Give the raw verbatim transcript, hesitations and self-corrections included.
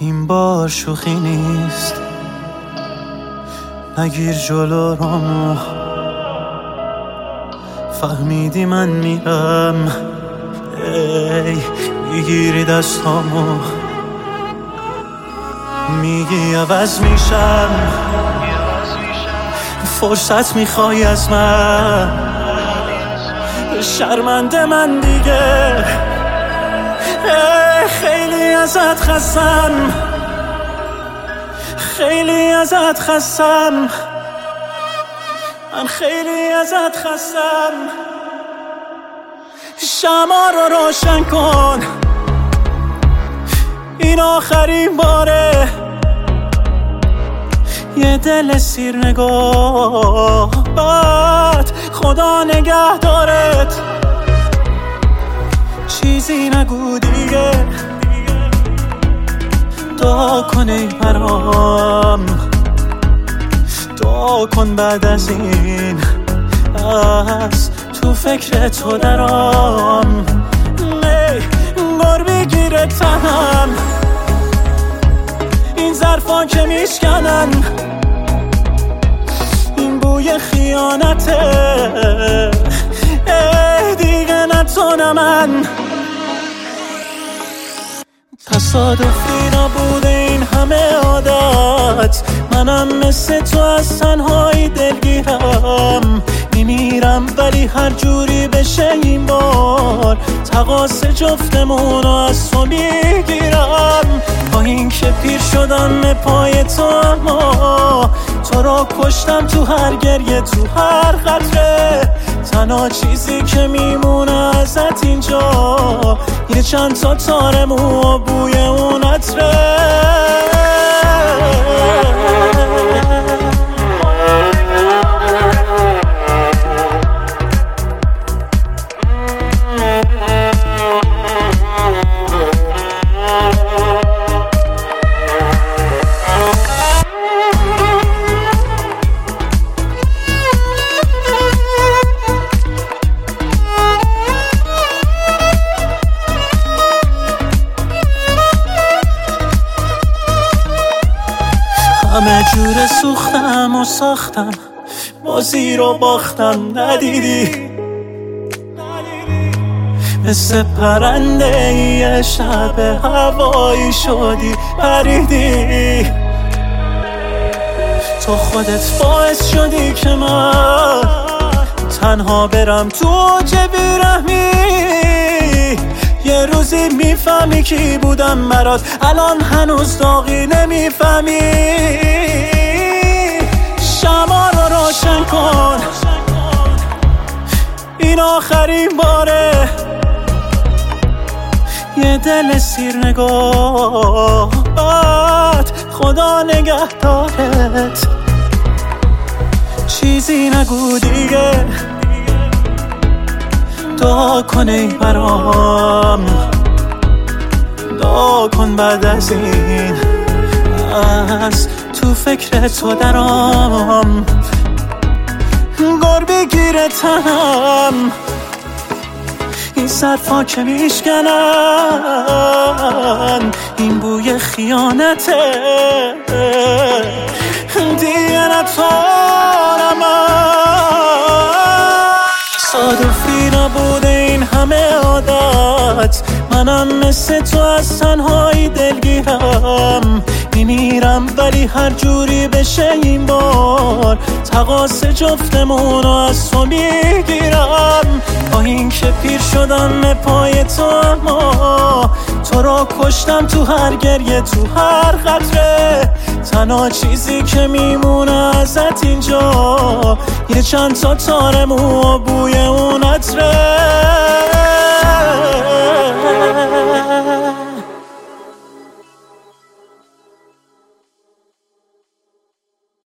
این بار شوخی نیست، نگیر جلو رامو. فهمیدی من میرم، ای میگیری دستامو، میگی عوض میشم، فرصت میخوای از من. شرمنده من دیگه، ای خیلی ازت خستم، خیلی ازت خستم، من خیلی ازت خستم. شمع رو روشن کن، این آخرین باره. یه دل سیر نگاه بد، خدا نگه دارت. چیزی نگو دیگه، دعا کن ای برام، دعا کن بعد از این از تو فکر تو درام. بار بگیره تنم، این ظرفا که میشکنن، این بوی خیانته. ای دیگه نتونم من، تصادفی نبوده این همه عادت. منم مثل تو از تنهایی دلگیرم، میمیرم ولی هر جوری بشه این بار تقاص جفتمونو از تو میگیرم. با این که پیر شدم پای تو، اما تو را کشتم تو هر گریه، تو هر قطره. تنها چیزی که میمونه ازت اینجا یه چند تا تار مو و بوی اون عطره. همه جور سوختم و ساختم، بازی رو باختم. ندیدی مثل پرنده یه شب هوایی شدی، پریدی. تو خودت باعث شدی که من تنها برم تو اوج بیرحمی. یه روزی میفهمی کی بودم برات، الان هنوز داغی نمیفهمی. شمع رو روشن کن، این آخرین باره. یه دل سیر نگاه بد، خدا نگه دارت. چیزی نگو دیگه، دعا کن ای برام، دعا کن بعد از این از تو فکر تو درام. گر بگیره تنم، این ظرفا که میشکنن، این بوی خیانته. دیگه نتونم من، تصادفی نبوده این همه عادت. منم مثل تو از تنهایی دلگیرم، میمیرم ولی هر جوری بشه این بار تقاص جفتمونو از تو میگیرم. با این که پیر شدم پای تو، اما تو را کشتم تو هر گریه، تو هر قطره. تنها چیزی که میمونه ازت اینجا یه چند تا تار مو و بوی اون عطره.